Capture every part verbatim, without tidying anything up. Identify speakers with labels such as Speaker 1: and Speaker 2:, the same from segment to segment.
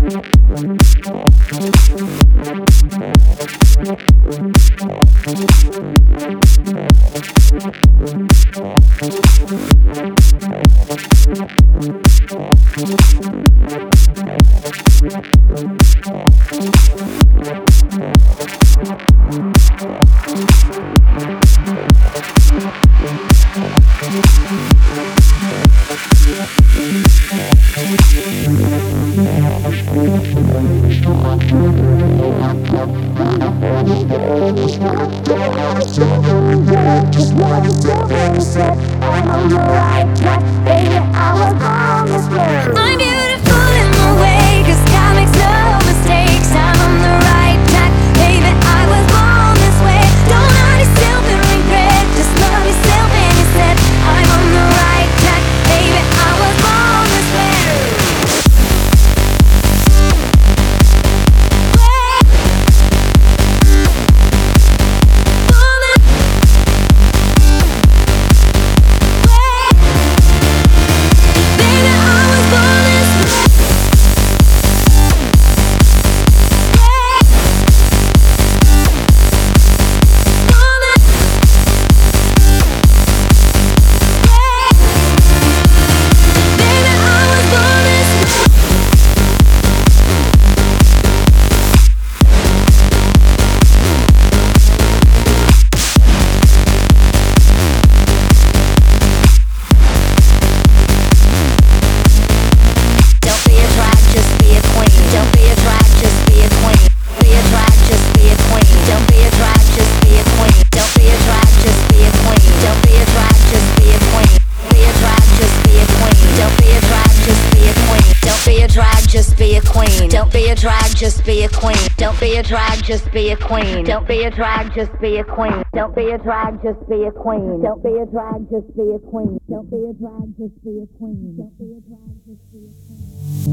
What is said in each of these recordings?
Speaker 1: just be a queen. Don't be a drag, just be a queen. Don't be a drag, just be a queen. Don't be a drag, just be a queen. Don't be a drag, just be a queen. Don't be a drag, just be a queen. Don't be a drag, just be a queen.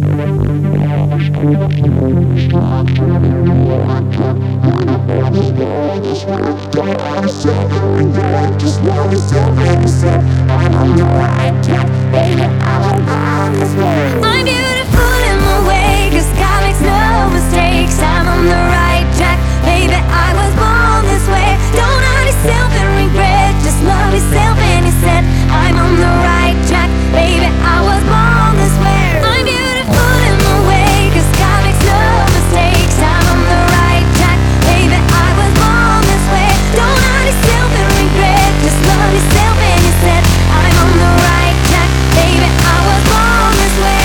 Speaker 1: I'm beautiful in my way, 'cause God makes no mistakes. I'm on the right track, baby, I was born this way. Don't hurt yourself and regret, just love yourself and you said I'm on the right track, baby, I was born this way. I'm beautiful in my way, 'cause God makes no mistakes. I'm on the right track, baby, I was born this way. Don't hurt yourself and regret, just love yourself and you said I'm on the right track, baby, I was born this way.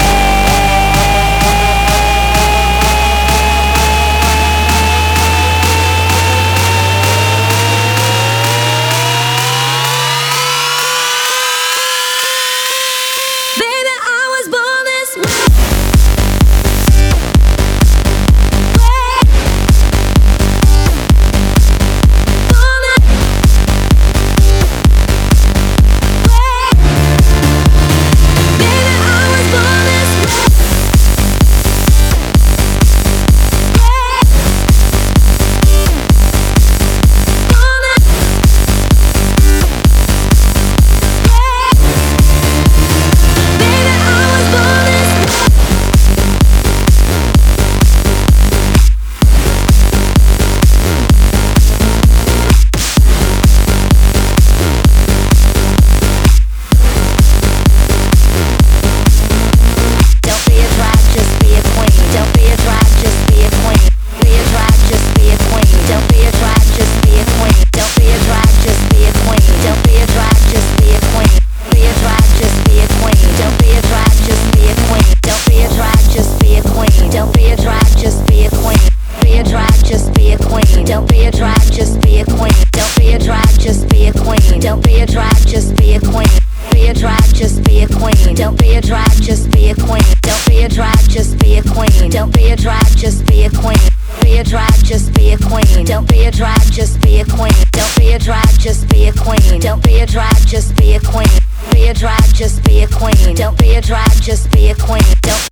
Speaker 1: Don't be a drag, just be a queen. Don't be a drag, just be a queen. Don't be a drag, just be a queen. Be a drag, just be a queen. Don't be a drag, just be a queen. Don't